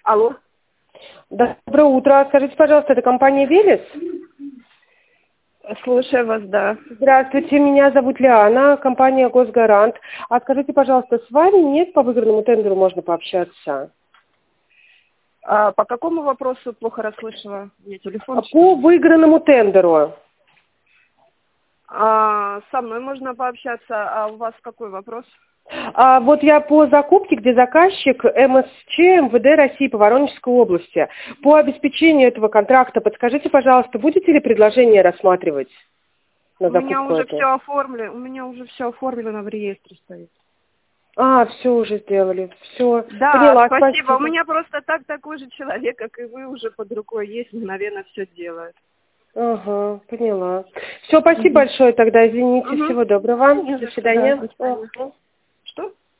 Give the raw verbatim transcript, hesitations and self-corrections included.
Алло. Доброе утро. Скажите, пожалуйста, это компания «Велес»? Слушаю вас, да. Здравствуйте, меня зовут Лиана, компания «Госгарант». А скажите, пожалуйста, с вами нет по выигранному тендеру можно пообщаться? А по какому вопросу плохо расслышала? У меня телефон. По выигранному тендеру. А, со мной можно пообщаться, а у вас какой вопрос? А вот я по закупке, где заказчик эм эс че эм вэ дэ России по Воронежской области. По обеспечению этого контракта подскажите, пожалуйста, будете ли предложение рассматривать на У меня закупку уже эту? все оформлено, у меня уже все оформлено в реестре стоит. А, все уже сделали, все. Да, Поняла, спасибо. спасибо. У меня просто так такой же человек, как и вы, уже под рукой есть, мгновенно все делает. Ага, поняла. Все, спасибо Угу. большое тогда, извините, Угу. всего доброго. Не До за что, да, свидания. до свидания. Ага.